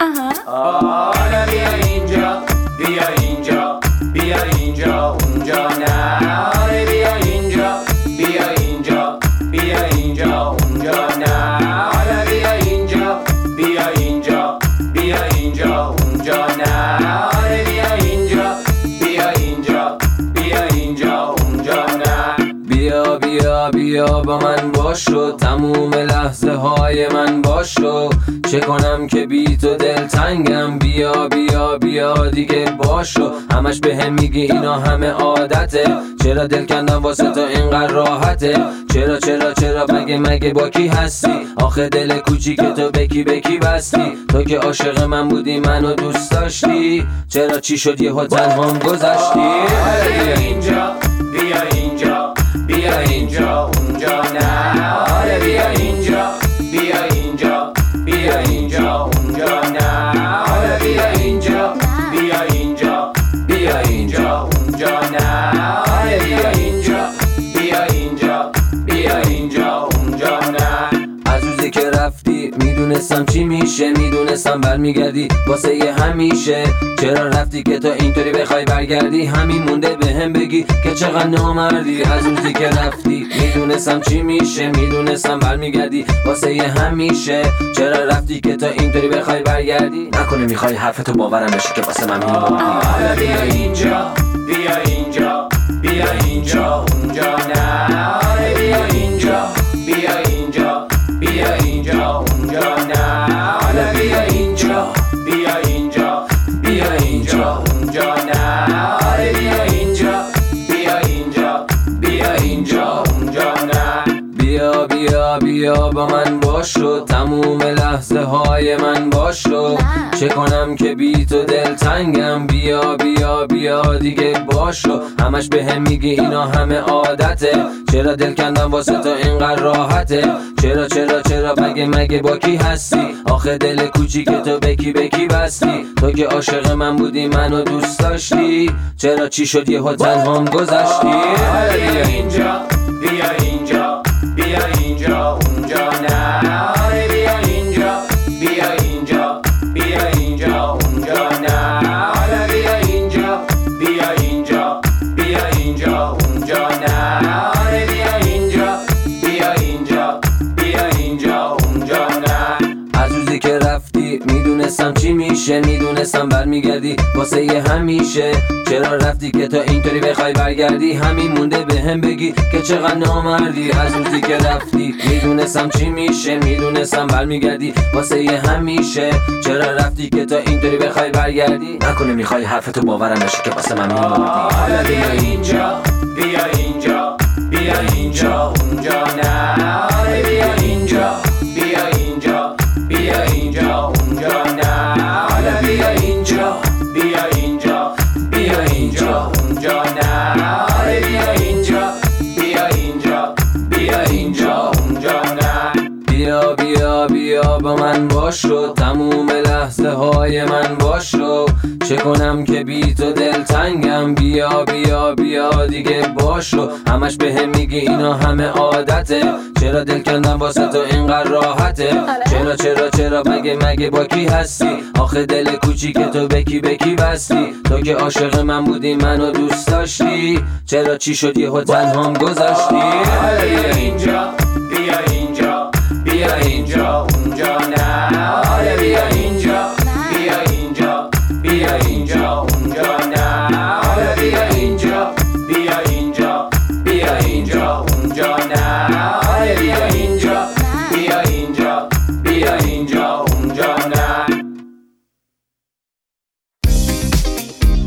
حالا بیا اینجا، بیا اینجا، بیا اینجا، اونجا نه. آره بیا اینجا، بیا اینجا، بیا اینجا، اونجا نه. حالا بیا اینجا، بیا اینجا، بیا اینجا، اونجا نه. آره بیا اینجا، بیا اینجا، بیا اینجا، اونجا نه. بیا بیا بیا با من باشو، تموم لحظه های من باشو. چه کنم که بی تو دلتنگم، بیا بیا بیا دیگه باشو. همش به هم میگی اینا همه عادته، چرا دل کندم واسه تو اینقدر راحته؟ چرا چرا چرا مگه با کی هستی؟ آخه دل کوچیک تو بکی بکی بستی. تو که عاشق من بودی منو دوست داشتی، چرا چی شد یهو تنهام گذشتی؟ بیا اینجا، بیا اینجا، بیا اینجا، اونجا نه. آره بیا اینجا، بیا اینجا، بیا اینجا، اونجا نه. آره بیا اینجا، بیا اینجا، بیا اینجا، اونجا نه. آره بیا اینجا، بیا اینجا، بیا اینجا، اونجا نه. از روزی که رفتی میدونستم چی میشه، میدونستم برمیگردی واسه یه همیشه. چرا رفتی که تو اینطوری بخوای برگردی؟ همین مونده به هم بگی که چقدر نامردی. از روزی که رفتی میدونستم چی میشه، میدونستم برمیگردی واسه یه همیشه. چرا رفتی که تو اینطوری بخوای برگردی؟ نکنه میخوای حرفتو باورم بشه که واسه من میموندی. حالا بیا اینجا، بیا اینجا، بیا اینجا، اونجا نه. آره بیا اینجا، بیا اینجا، بیا اینجا، اونجا نه. حالا بیا اینجا، بیا اینجا، بیا اینجا، اونجا نه. آره بیا اینجا، بیا اینجا، بیا اینجا، اونجا نه. بیا بیا بیا با من باشو، تموم لحظه های من باشو. چه کنم که بی تو دلتنگم، بیا بیا بیا دیگه باشو. همش به هم میگی اینا همه عادته، چرا دل کندم واسه تو اینقدر راحته؟ چرا چرا چرا مگه با کی هستی؟ آخه دل کوچیک تو بکی بکی بستی. تو که عاشق من بودی منو دوست داشتی، چرا چی شد یهو تنهام گذشتی؟ بیا اینجا، بیا اینجا، بیا اینجا، اونجا نه. آره بیا اینجا، بیا اینجا، بیا اینجا، اونجا نه. حالا بیا اینجا، بیا اینجا، بیا اینجا، اونجا نه. آره بیا اینجا، بیا اینجا، بیا اینجا، اونجا نه. از روزی که رفتی میدونستم چی میشه، میدونستم برمیگردی واسه یه همیشه. چرا رفتی که تو اینطوری بخوای برگردی؟ همین مونده به هم بگی که چقدر نامردی. از روزی که رفتی میدونستم چی میشه، میدونستم برمیگردی واسه یه همیشه. چرا رفتی که تو اینطوری بخوای برگردی؟ نکنه میخوای حرفتو باورم بشه که واسه من میموندی. حالا بیا اینجا، بیا اینجا، بیا اینجا، اونجا نه. آره بیا اینجا، بیا اینجا، بیا اینجا، اونجا نه. حالا بیا اینجا، بیا اینجا، بیا اینجا، اونجا نه. آره بیا اینجا، بیا اینجا، بیا اینجا، اونجا نه. بیا بیا بیا با من باشو، تموم لحظه های من باشو. چه کنم که بی تو دلتنگم، بیا بیا بیا دیگه باشو. همش به هم میگی اینا همه عادته، چرا دل کندم واسه تو اینقدر راحته؟ چرا چرا چرا مگه با کی هستی؟ آخه دل کوچیک تو بکی بکی بستی. تو که عاشق من بودی منو دوست داشتی، چرا چی شد یهو تنهام گذشتی؟ بیا اینجا، بیا اینجا، بیا اینجا، اونجا نه. آره بیا اینجا، بیا اینجا، بیا اینجا، اونجا نه. آره بیا اینجا، بیا اینجا، بیا اینجا، اونجا نه.